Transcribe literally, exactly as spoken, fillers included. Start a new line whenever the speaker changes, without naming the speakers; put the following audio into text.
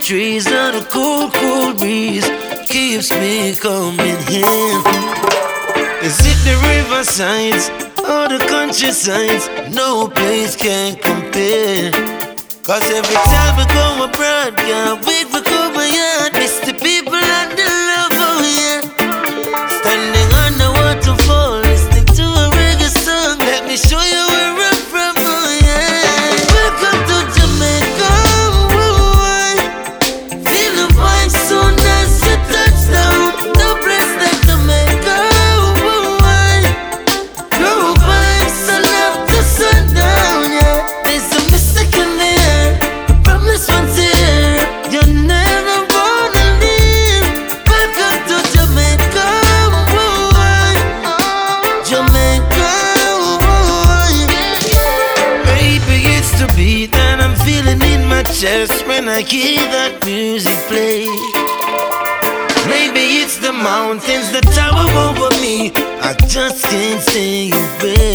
trees and a cool, cool breeze keeps me coming here. Is it the riversides or the countrysides? No place can compare. Cause every time we go abroad, can't wait for come my yard. Miss the people and the love, oh yeah. Standing on the waterfall, listening to a reggae song. Let me show you where I'm from, oh yeah. Welcome to Jamaica, oh, feel the vibes soon as you touch down. No place like Jamaica, oh, no vibes sun up to sundown, yeah. There's a mystic in the air, I promise once a year, you never wanna leave. Welcome to Jamaica, oh, Jamaica, oh. Maybe it's the beat that I'm feeling in my chest when I hear that music play. Maybe it's the mountains that tower over me, I just can't say it, babe.